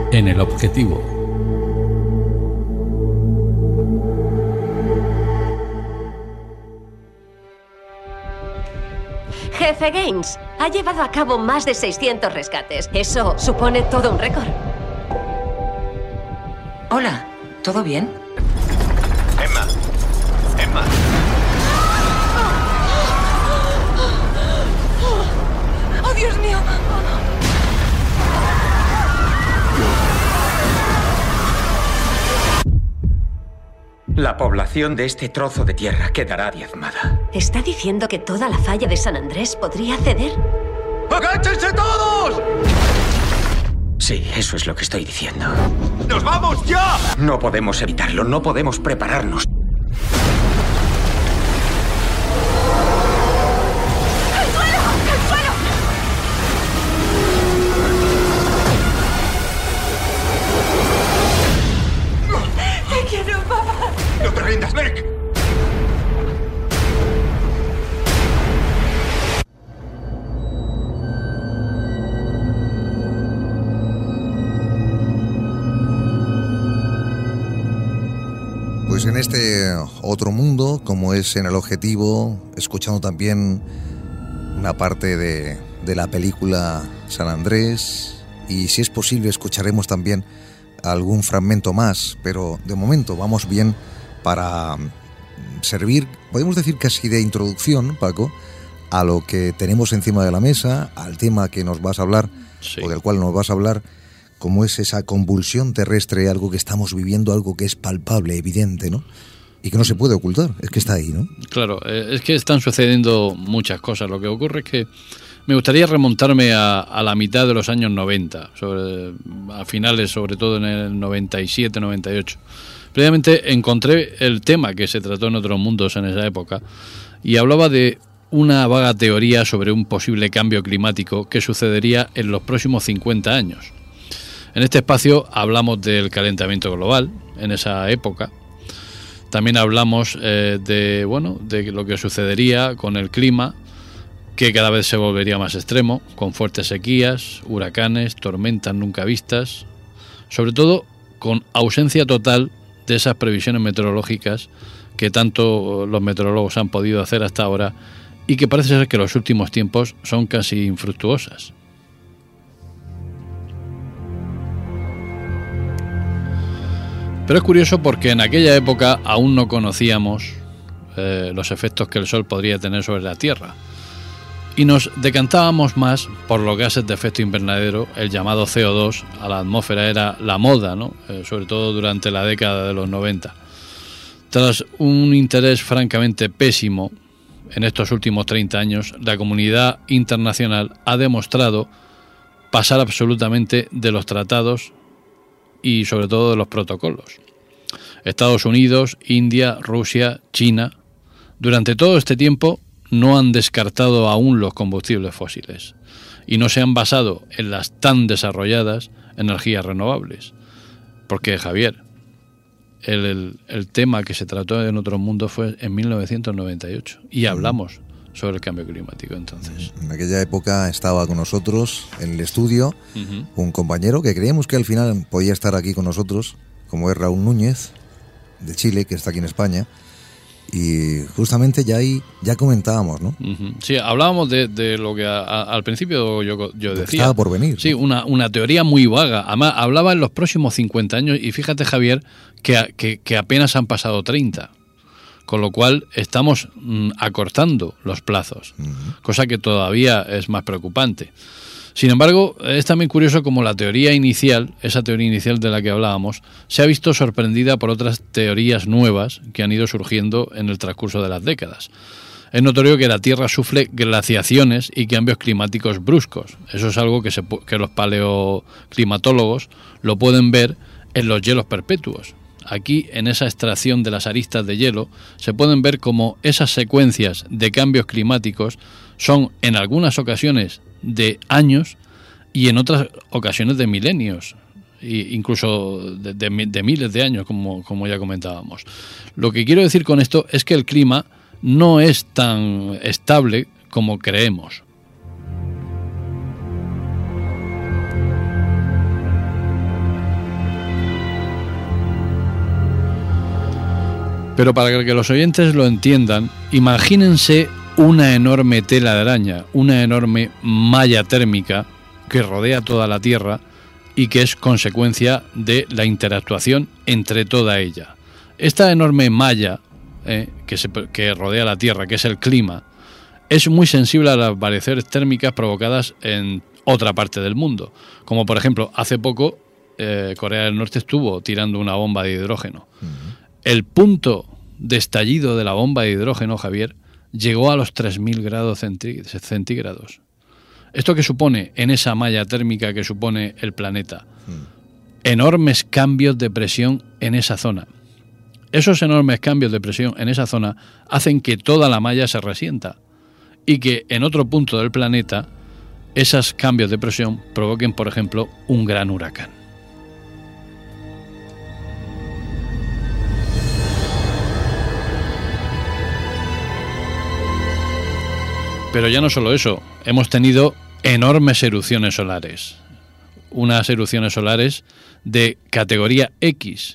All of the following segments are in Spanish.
en El Objetivo. Jefe Gaines, ha llevado a cabo más de 600 rescates. Eso supone todo un récord. Hola, ¿todo bien? Emma. ¡Oh, Dios mío! La población de este trozo de tierra quedará diezmada. ¿Está diciendo que toda la falla de San Andrés podría ceder? ¡Agáchense todos! Sí, eso es lo que estoy diciendo. ¡Nos vamos ya! No podemos evitarlo, no podemos prepararnos. ¡No te rindas, Nick! Pues en este otro mundo, como es en El Objetivo, escuchando también una parte de la película San Andrés, y si es posible escucharemos también algún fragmento más, pero de momento vamos bien para servir, podemos decir casi de introducción, Paco, a lo que tenemos encima de la mesa, al tema que nos vas a hablar, sí, o del cual nos vas a hablar, como es esa convulsión terrestre, algo que estamos viviendo, algo que es palpable, evidente, ¿no? Y que no se puede ocultar, es que está ahí, ¿no? Claro, es que están sucediendo muchas cosas. Lo que ocurre es que me gustaría remontarme a la mitad de los años 90, a finales, sobre todo en el 97, 98. Previamente encontré el tema que se trató en Otros Mundos en esa época y hablaba de una vaga teoría sobre un posible cambio climático que sucedería en los próximos 50 años. En este espacio hablamos del calentamiento global en esa época. También hablamos de lo que sucedería con el clima, que cada vez se volvería más extremo, con fuertes sequías, huracanes, tormentas nunca vistas, sobre todo con ausencia total de esas previsiones meteorológicas que tanto los meteorólogos han podido hacer hasta ahora y que parece ser que en los últimos tiempos son casi infructuosas. Pero es curioso porque en aquella época aún no conocíamos los efectos que el Sol podría tener sobre la Tierra y nos decantábamos más por los gases de efecto invernadero, el llamado CO2, a la atmósfera era la moda, ¿no? Sobre todo durante la década de los 90. Tras un interés francamente pésimo en estos últimos 30 años, la comunidad internacional ha demostrado pasar absolutamente de los tratados y sobre todo de los protocolos. Estados Unidos, India, Rusia, China, durante todo este tiempo no han descartado aún los combustibles fósiles y no se han basado en las tan desarrolladas energías renovables. Porque, Javier, el tema que se trató en Otro Mundo fue en 1998 y hablamos sobre el cambio climático entonces. En aquella época estaba con nosotros en el estudio un compañero que creíamos que al final podía estar aquí con nosotros, como es Raúl Núñez, de Chile, que está aquí en España, y justamente ya comentábamos, ¿no? Sí, hablábamos de lo que al principio yo decía. Estaba por venir. Sí, una teoría muy vaga. Además, hablaba en los próximos 50 años y fíjate, Javier, que apenas han pasado 30. Con lo cual estamos acortando los plazos, cosa que todavía es más preocupante. Sin embargo, es también curioso como la teoría inicial, esa teoría inicial de la que hablábamos, se ha visto sorprendida por otras teorías nuevas que han ido surgiendo en el transcurso de las décadas. Es notorio que la Tierra sufre glaciaciones y cambios climáticos bruscos. Eso es algo que los paleoclimatólogos lo pueden ver en los hielos perpetuos. Aquí, en esa extracción de las aristas de hielo, se pueden ver cómo esas secuencias de cambios climáticos son, en algunas ocasiones, de años y en otras ocasiones de milenios, e incluso de miles de años, como ya comentábamos. Lo que quiero decir con esto es que el clima no es tan estable como creemos. Pero para que los oyentes lo entiendan, imagínense una enorme tela de araña, una enorme malla térmica que rodea toda la Tierra y que es consecuencia de la interactuación entre toda ella. Esta enorme malla que rodea la Tierra, que es el clima, es muy sensible a las variaciones térmicas provocadas en otra parte del mundo. Como por ejemplo, hace poco Corea del Norte estuvo tirando una bomba de hidrógeno. El punto de estallido de la bomba de hidrógeno, Javier, llegó a los 3.000 grados centígrados. ¿Esto qué supone en esa malla térmica que supone el planeta? Enormes cambios de presión en esa zona. Esos enormes cambios de presión en esa zona hacen que toda la malla se resienta y que en otro punto del planeta esos cambios de presión provoquen, por ejemplo, un gran huracán. Pero ya no solo eso, hemos tenido enormes erupciones solares. Unas erupciones solares de categoría X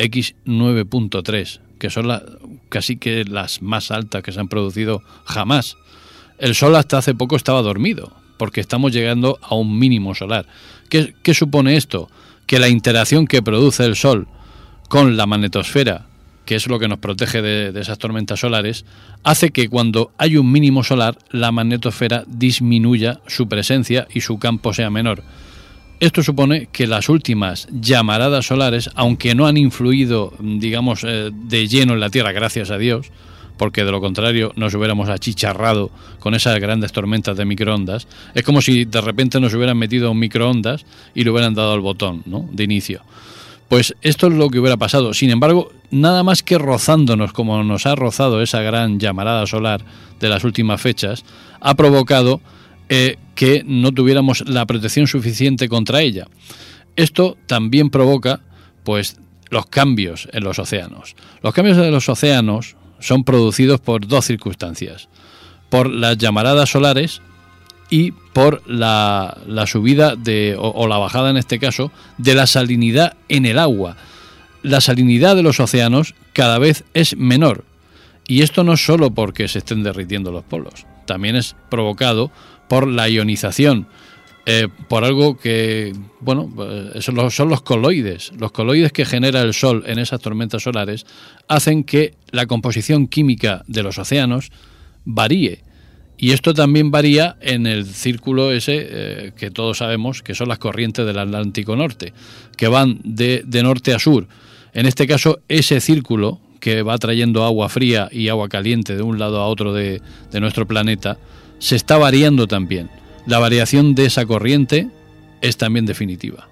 9.3, que son casi que las más altas que se han producido jamás. El Sol hasta hace poco estaba dormido, porque estamos llegando a un mínimo solar. ¿Qué supone esto? Que la interacción que produce el Sol con la magnetosfera, que es lo que nos protege de esas tormentas solares, hace que cuando hay un mínimo solar, la magnetosfera disminuya su presencia y su campo sea menor. Esto supone que las últimas llamaradas solares, aunque no han influido, digamos, de lleno en la Tierra, gracias a Dios, porque de lo contrario nos hubiéramos achicharrado con esas grandes tormentas de microondas, es como si de repente nos hubieran metido un microondas y le hubieran dado el botón, ¿no?, de inicio. Pues esto es lo que hubiera pasado. Sin embargo, nada más que rozándonos como nos ha rozado esa gran llamarada solar de las últimas fechas, ha provocado que no tuviéramos la protección suficiente contra ella. Esto también provoca, pues, los cambios en los océanos. Los cambios en los océanos son producidos por dos circunstancias: por las llamaradas solares y por la subida o la bajada, en este caso, de la salinidad en el agua. La salinidad de los océanos cada vez es menor, y esto no es solo porque se estén derritiendo los polos, también es provocado por la ionización, por algo que, bueno, son los coloides. Los coloides que genera el Sol en esas tormentas solares hacen que la composición química de los océanos varíe. Y esto también varía en el círculo ese que todos sabemos que son las corrientes del Atlántico Norte, que van de norte a sur. En este caso, ese círculo que va trayendo agua fría y agua caliente de un lado a otro de nuestro planeta, se está variando también. La variación de esa corriente es también definitiva.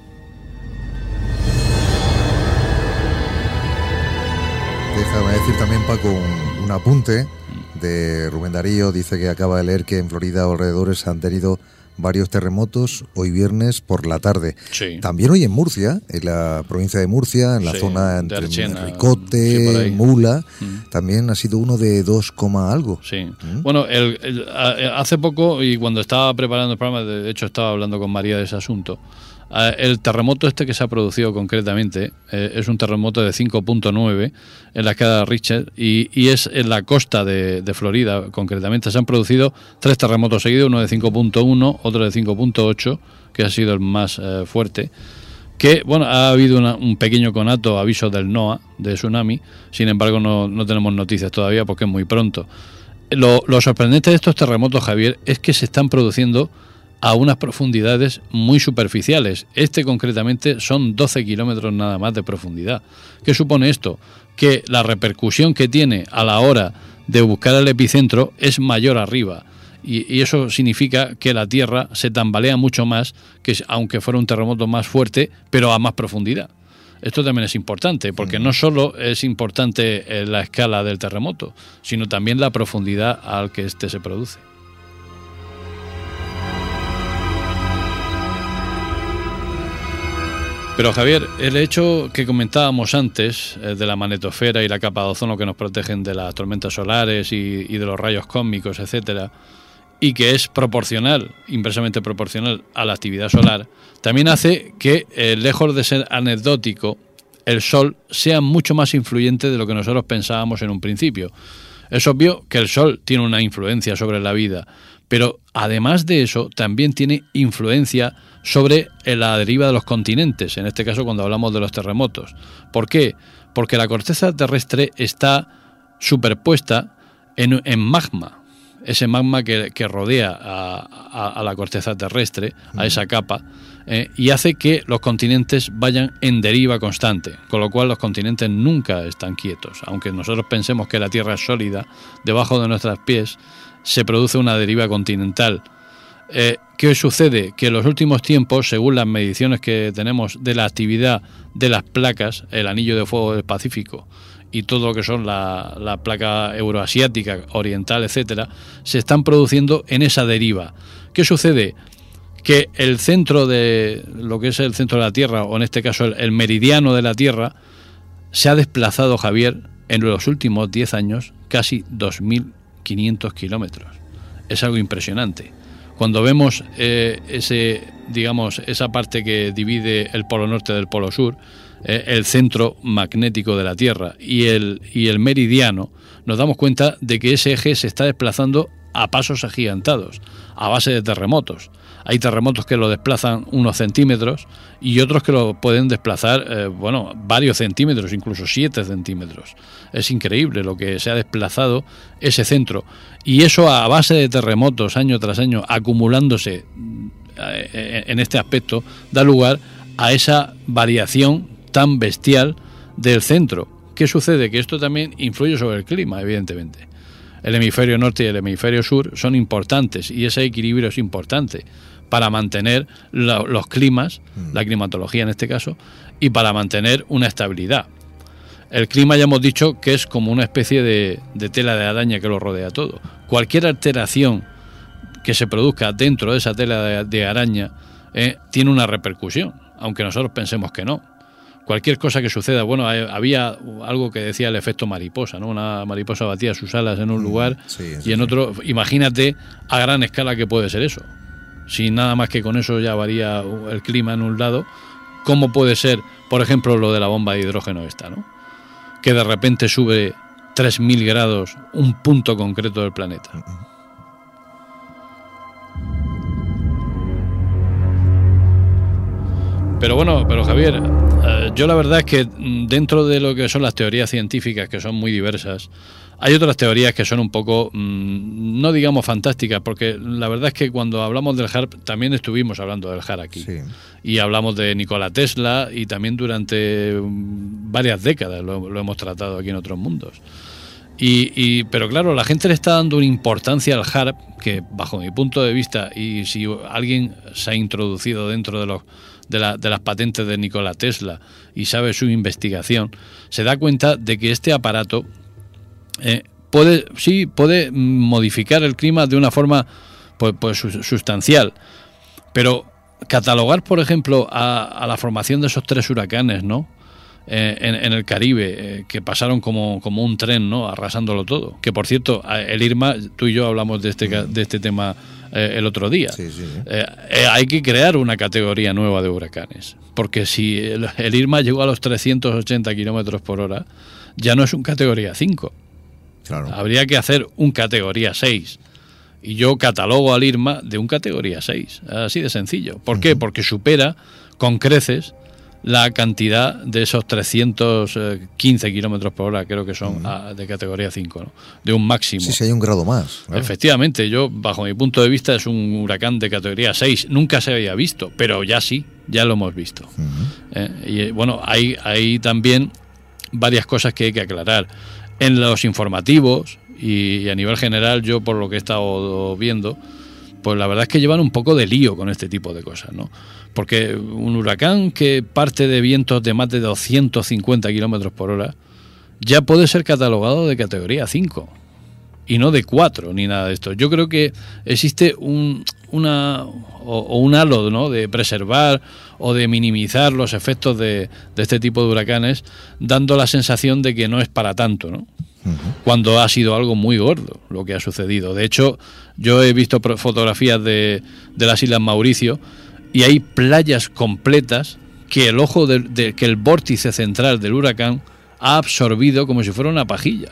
Déjame decir también, Paco, un apunte de Rubén Darío. Dice que acaba de leer que en Florida alrededores han tenido varios terremotos hoy viernes por la tarde. Sí. También hoy en Murcia, en la provincia de Murcia, en la zona entre Archena, Ricote, Mula, también ha sido uno de 2, algo. Sí. Bueno, hace poco, y cuando estaba preparando el programa, de hecho estaba hablando con María de ese asunto, el terremoto que se ha producido concretamente es un terremoto de 5.9 en la escala Richter y es en la costa de Florida concretamente. Se han producido 3 terremotos seguidos, uno de 5.1, otro de 5.8, que ha sido el más fuerte, que, bueno, ha habido un pequeño conato, aviso del NOAA, de tsunami. Sin embargo, no tenemos noticias todavía porque es muy pronto. Lo sorprendente de estos terremotos, Javier, es que se están produciendo a unas profundidades muy superficiales. Concretamente son 12 kilómetros nada más de profundidad. ¿Qué supone esto? Que la repercusión que tiene a la hora de buscar el epicentro es mayor arriba. Y eso significa que la Tierra se tambalea mucho más que aunque fuera un terremoto más fuerte, pero a más profundidad. Esto también es importante, porque no solo es importante la escala del terremoto, sino también la profundidad al que este se produce. Pero Javier, el hecho que comentábamos antes de la magnetosfera y la capa de ozono que nos protegen de las tormentas solares y de los rayos cósmicos, etcétera, y que es proporcional, inversamente proporcional a la actividad solar, también hace que, lejos de ser anecdótico, el Sol sea mucho más influyente de lo que nosotros pensábamos en un principio. Es obvio que el Sol tiene una influencia sobre la vida, pero además de eso también tiene influencia sobre la deriva de los continentes, en este caso cuando hablamos de los terremotos. ¿Por qué? Porque la corteza terrestre está superpuesta en magma, ese magma que rodea a la corteza terrestre, a esa capa, y hace que los continentes vayan en deriva constante, con lo cual los continentes nunca están quietos. Aunque nosotros pensemos que la Tierra es sólida, debajo de nuestros pies se produce una deriva continental. ¿Qué sucede? Que en los últimos tiempos, según las mediciones que tenemos de la actividad de las placas, el anillo de fuego del Pacífico y todo lo que son la placa euroasiática, oriental, etcétera, se están produciendo en esa deriva. ¿Qué sucede? Que el centro de lo que es el centro de la Tierra, o en este caso el meridiano de la Tierra, se ha desplazado, Javier, en los últimos 10 años casi 2.500 kilómetros. Es algo impresionante. Cuando vemos esa parte que divide el polo norte del polo sur, el centro magnético de la Tierra y el meridiano, nos damos cuenta de que ese eje se está desplazando a pasos agigantados, a base de terremotos. Hay terremotos que lo desplazan unos centímetros y otros que lo pueden desplazar, varios centímetros, incluso 7 centímetros. Es increíble lo que se ha desplazado ese centro. Y eso a base de terremotos, año tras año, acumulándose en este aspecto, da lugar a esa variación tan bestial del centro. ¿Qué sucede? Que esto también influye sobre el clima, evidentemente. El hemisferio norte y el hemisferio sur son importantes y ese equilibrio es importante para mantener los climas, la climatología en este caso, y para mantener una estabilidad. El clima ya hemos dicho que es como una especie de tela de araña que lo rodea todo. Cualquier alteración que se produzca dentro de esa tela de araña tiene una repercusión, aunque nosotros pensemos que no. Cualquier cosa que suceda, había algo que decía el efecto mariposa, ¿no? Una mariposa batía sus alas en un lugar y en otro. Imagínate a gran escala que puede ser eso. Si nada más que con eso ya varía el clima en un lado, ¿cómo puede ser, por ejemplo, lo de la bomba de hidrógeno esta, ¿no? Que de repente sube 3.000 grados un punto concreto del planeta. Pero Javier, yo la verdad es que dentro de lo que son las teorías científicas, que son muy diversas, hay otras teorías que son un poco, no digamos fantásticas, porque la verdad es que cuando hablamos del HAARP también estuvimos hablando del HAARP aquí. Sí. Y hablamos de Nikola Tesla y también durante varias décadas lo hemos tratado aquí en Otros Mundos. Pero claro, la gente le está dando una importancia al HAARP que, bajo mi punto de vista, y si alguien se ha introducido dentro de las patentes de Nikola Tesla y sabe su investigación, se da cuenta de que este aparato puede modificar el clima de una forma pues sustancial, pero catalogar, por ejemplo, a la formación de esos 3 huracanes, ¿no? En el Caribe, que pasaron como un tren, ¿no? Arrasándolo todo. Que por cierto, el Irma, tú y yo hablamos de este tema el otro día. Sí. Hay que crear una categoría nueva de huracanes, porque si el Irma llegó a los 380 kilómetros por hora, ya no es un categoría 5. Claro. Habría que hacer un categoría 6. Y yo catalogo al Irma de un categoría 6. Así de sencillo. ¿Por qué? Porque supera con creces la cantidad de esos 315 kilómetros por hora, creo que son de categoría 5, ¿no? De un máximo. Sí, hay un grado más. Claro. Efectivamente, yo, bajo mi punto de vista, es un huracán de categoría 6. Nunca se había visto, pero ya sí, ya lo hemos visto. Y bueno, hay también varias cosas que hay que aclarar. En los informativos y a nivel general, yo por lo que he estado viendo, pues la verdad es que llevan un poco de lío con este tipo de cosas, ¿no? Porque un huracán que parte de vientos de más de 250 kilómetros por hora ya puede ser catalogado de categoría 5 y no de 4 ni nada de esto. Yo creo que existe un halo, ¿no? De preservar o de minimizar los efectos de este tipo de huracanes, dando la sensación de que no es para tanto, ¿no? Cuando ha sido algo muy gordo lo que ha sucedido. De hecho, yo he visto fotografías de las Islas Mauricio y hay playas completas que el ojo que el vórtice central del huracán ha absorbido como si fuera una pajilla.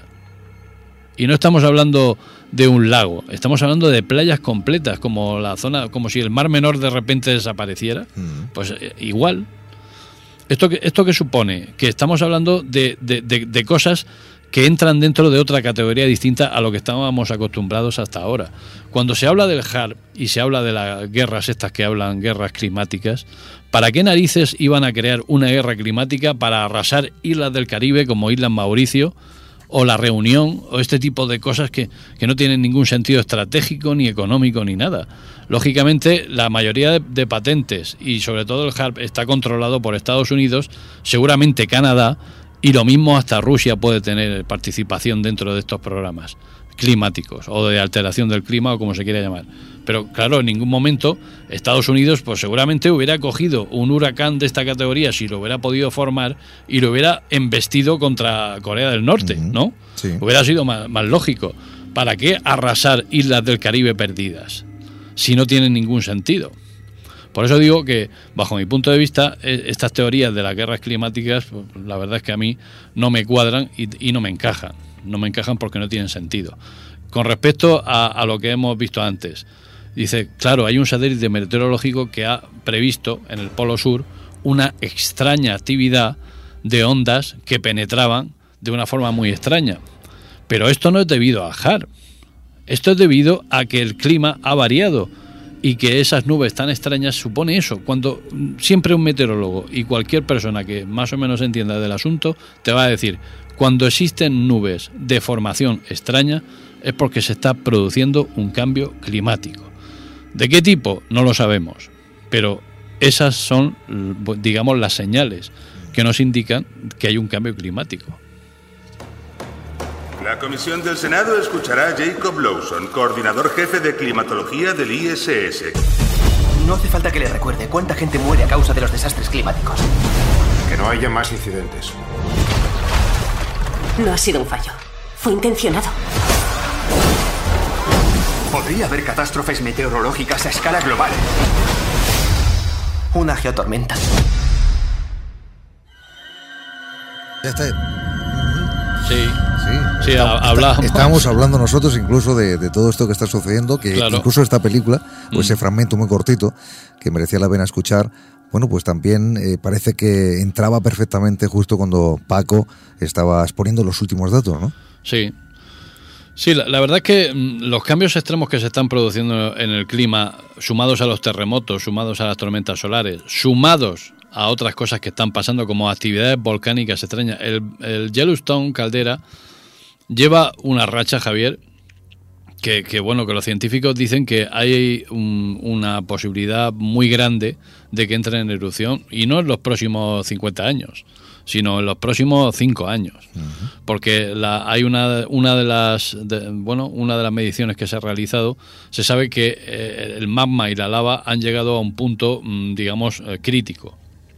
Y no estamos hablando de un lago, estamos hablando de playas completas, como la zona, como si el Mar Menor de repente desapareciera. Pues igual. ¿Esto qué supone? Que estamos hablando de cosas que entran dentro de otra categoría distinta a lo que estábamos acostumbrados hasta ahora. Cuando se habla del HAARP y se habla de las guerras estas que hablan, guerras climáticas, ¿para qué narices iban a crear una guerra climática para arrasar islas del Caribe como Islas Mauricio o La Reunión o este tipo de cosas que no tienen ningún sentido estratégico ni económico ni nada? Lógicamente, la mayoría de patentes y sobre todo el HAARP está controlado por Estados Unidos, seguramente Canadá, y lo mismo hasta Rusia puede tener participación dentro de estos programas climáticos o de alteración del clima o como se quiera llamar. Pero claro, en ningún momento Estados Unidos pues seguramente hubiera cogido un huracán de esta categoría si lo hubiera podido formar y lo hubiera embestido contra Corea del Norte, ¿no? Sí. Hubiera sido más lógico. ¿Para qué arrasar islas del Caribe perdidas si no tienen ningún sentido? Por eso digo que, bajo mi punto de vista, estas teorías de las guerras climáticas, pues, la verdad es que a mí no me cuadran y no me encajan. No me encajan porque no tienen sentido. Con respecto a lo que hemos visto antes, dice, claro, hay un satélite meteorológico que ha previsto en el Polo Sur una extraña actividad de ondas que penetraban de una forma muy extraña. Pero esto no es debido a HAARP. Esto es debido a que el clima ha variado y que esas nubes tan extrañas supone eso. Cuando siempre un meteorólogo y cualquier persona que más o menos entienda del asunto te va a decir, cuando existen nubes de formación extraña es porque se está produciendo un cambio climático. ¿De qué tipo? No lo sabemos, pero esas son, digamos, las señales que nos indican que hay un cambio climático. La comisión del Senado escuchará a Jacob Lawson, coordinador jefe de climatología del ISS. No hace falta que le recuerde cuánta gente muere a causa de los desastres climáticos. Que no haya más incidentes. No ha sido un fallo. Fue intencionado. Podría haber catástrofes meteorológicas a escala global. Una geotormenta. Ya está. Sí, hablábamos. Estábamos hablando nosotros incluso de todo esto que está sucediendo, que claro, incluso esta película, pues ese fragmento muy cortito, que merecía la pena escuchar, bueno, pues también parece que entraba perfectamente justo cuando Paco estaba exponiendo los últimos datos, ¿no? Sí, la verdad es que los cambios extremos que se están produciendo en el clima, sumados a los terremotos, sumados a las tormentas solares, sumados a otras cosas que están pasando como actividades volcánicas extrañas. El Yellowstone caldera lleva una racha, Javier, que los científicos dicen que hay una posibilidad muy grande de que entre en erupción, y no en los próximos 50 años, sino en los próximos 5 años. Porque hay una de las mediciones que se ha realizado, se sabe que el magma y la lava han llegado a un punto, digamos, crítico.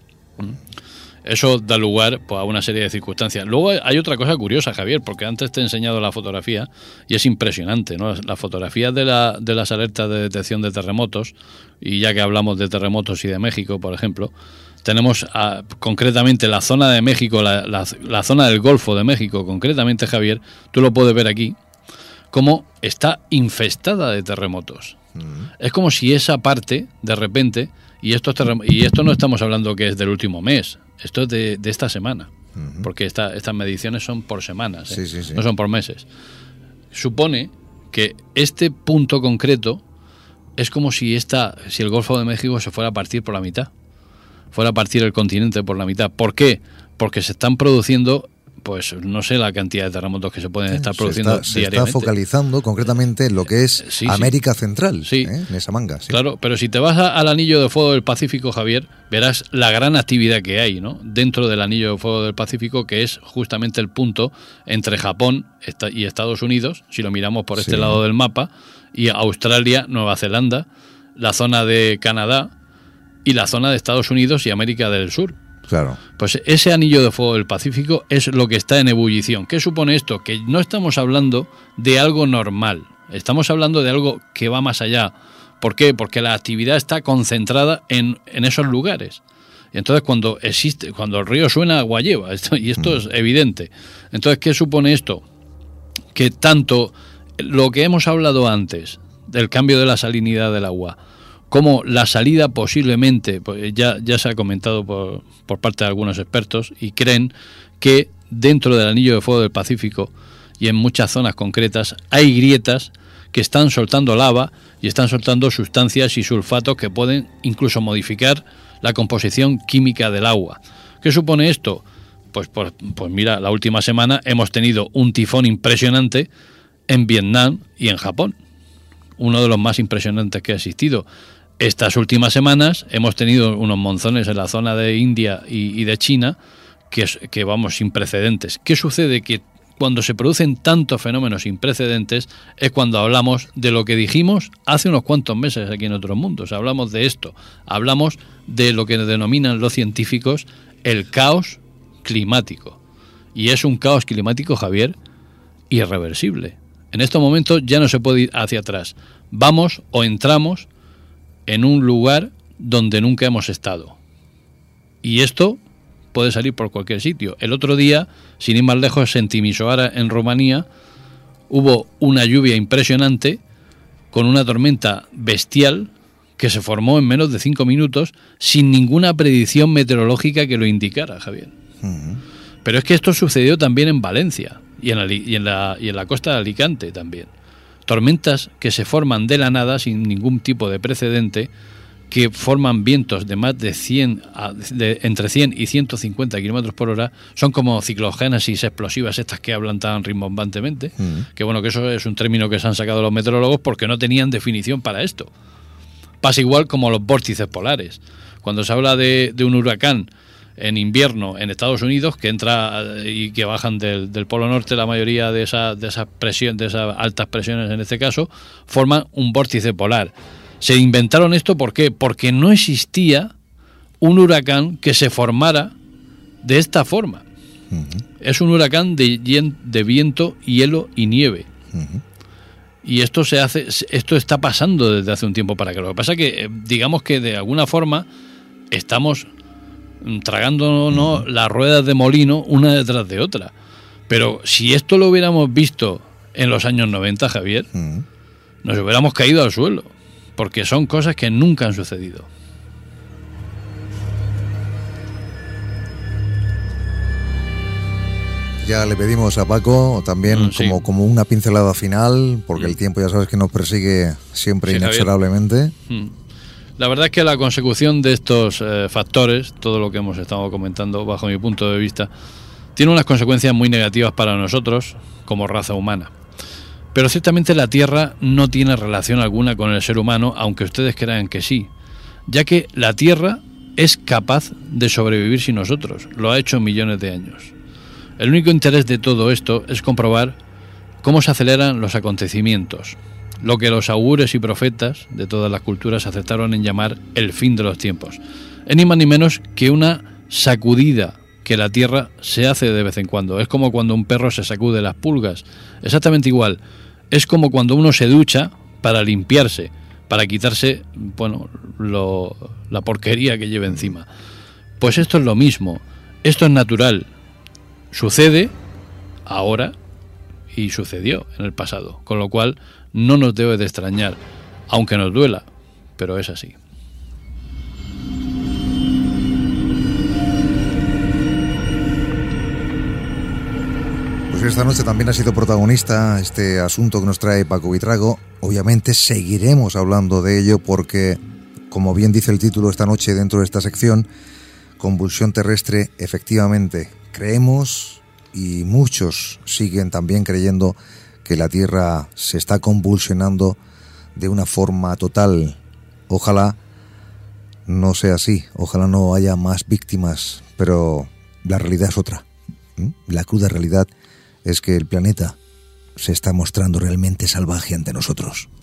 Eso da lugar pues, a una serie de circunstancias. Luego hay otra cosa curiosa, Javier, porque antes te he enseñado la fotografía y es impresionante, ¿no? Las fotografías de las alertas de detección de terremotos, y ya que hablamos de terremotos y de México, por ejemplo, tenemos concretamente la zona de México, la zona del Golfo de México, concretamente, Javier, tú lo puedes ver aquí, cómo está infestada de terremotos. Es como si esa parte, de repente, y esto no estamos hablando que es del último mes, esto es de esta semana, porque estas mediciones son por semanas, sí. No son por meses. Supone que este punto concreto es como si el Golfo de México se fuera a partir por la mitad, fuera a partir el continente por la mitad. ¿Por qué? Porque se están produciendo, pues no sé la cantidad de terremotos que se pueden estar produciendo diariamente. Se está focalizando concretamente en lo que es América Central, en esa manga. Sí. Claro, pero si te vas al Anillo de Fuego del Pacífico, Javier, verás la gran actividad que hay, ¿no? Dentro del Anillo de Fuego del Pacífico, que es justamente el punto entre Japón y Estados Unidos, si lo miramos por este lado del mapa, y Australia, Nueva Zelanda, la zona de Canadá y la zona de Estados Unidos y América del Sur. Claro. Pues ese Anillo de Fuego del Pacífico es lo que está en ebullición. ¿Qué supone esto? Que no estamos hablando de algo normal, estamos hablando de algo que va más allá. ¿Por qué? Porque la actividad está concentrada en esos lugares. Y entonces cuando el río suena, agua lleva, y esto es evidente. Entonces, ¿qué supone esto? Que tanto lo que hemos hablado antes del cambio de la salinidad del agua, como la salida posiblemente, pues ya se ha comentado por parte de algunos expertos, y creen que dentro del anillo de fuego del Pacífico y en muchas zonas concretas hay grietas que están soltando lava y están soltando sustancias y sulfatos que pueden incluso modificar la composición química del agua. ¿Qué supone esto? Pues mira, la última semana hemos tenido un tifón impresionante en Vietnam y en Japón, uno de los más impresionantes que ha existido. Estas últimas semanas hemos tenido unos monzones en la zona de India y de China que vamos, sin precedentes. ¿Qué sucede? Que cuando se producen tantos fenómenos sin precedentes es cuando hablamos de lo que dijimos hace unos cuantos meses aquí en Otros Mundos. Hablamos de esto, hablamos de lo que denominan los científicos el caos climático. Y es un caos climático, Javier, irreversible. En estos momentos ya no se puede ir hacia atrás. Vamos o entramos en un lugar donde nunca hemos estado. Y esto puede salir por cualquier sitio. El otro día, sin ir más lejos, en Timișoara, en Rumanía, hubo una lluvia impresionante con una tormenta bestial que se formó en menos de 5 minutos sin ninguna predicción meteorológica que lo indicara, Javier. Uh-huh. Pero es que esto sucedió también en Valencia y en la costa de Alicante también. Tormentas que se forman de la nada sin ningún tipo de precedente, que forman vientos de más de 100 entre 100 y 150 kilómetros por hora. Son como ciclogénesis explosivas, estas que hablan tan rimbombantemente, que bueno, que eso es un término que se han sacado los meteorólogos porque no tenían definición para esto. Pasa igual como los vórtices polares. Cuando se habla de un huracán en invierno en Estados Unidos, que entra y que bajan del Polo Norte, la mayoría de esas altas presiones en este caso, forman un vórtice polar. Se inventaron esto, ¿por qué? Porque no existía un huracán que se formara de esta forma. Uh-huh. Es un huracán de viento, hielo y nieve. Uh-huh. Y esto está pasando desde hace un tiempo para acá. Lo que pasa es que, digamos que de alguna forma estamos tragándonos las ruedas de molino una detrás de otra. Pero si esto lo hubiéramos visto en los años 90, Javier, nos hubiéramos caído al suelo. Porque son cosas que nunca han sucedido. Ya le pedimos a Paco también como una pincelada final, porque el tiempo ya sabes que nos persigue siempre inexorablemente. La verdad es que la consecución de estos factores, todo lo que hemos estado comentando bajo mi punto de vista, tiene unas consecuencias muy negativas para nosotros como raza humana. Pero ciertamente la Tierra no tiene relación alguna con el ser humano, aunque ustedes crean que sí, ya que la Tierra es capaz de sobrevivir sin nosotros, lo ha hecho millones de años. El único interés de todo esto es comprobar cómo se aceleran los acontecimientos, lo que los augures y profetas de todas las culturas aceptaron en llamar el fin de los tiempos. Es ni más ni menos que una sacudida que la Tierra se hace de vez en cuando. Es como cuando un perro se sacude las pulgas, exactamente igual. Es como cuando uno se ducha para limpiarse, para quitarse, bueno, la porquería que lleva encima. Pues esto es lo mismo, esto es natural. Sucede ahora y sucedió en el pasado, con lo cual no nos debe de extrañar, aunque nos duela, pero es así. Pues esta noche también ha sido protagonista este asunto que nos trae Paco Buitrago. Obviamente seguiremos hablando de ello porque, como bien dice el título esta noche dentro de esta sección, convulsión terrestre, efectivamente creemos, y muchos siguen también creyendo, que la Tierra se está convulsionando de una forma total. Ojalá no sea así, ojalá no haya más víctimas, pero la realidad es otra. La cruda realidad es que el planeta se está mostrando realmente salvaje ante nosotros.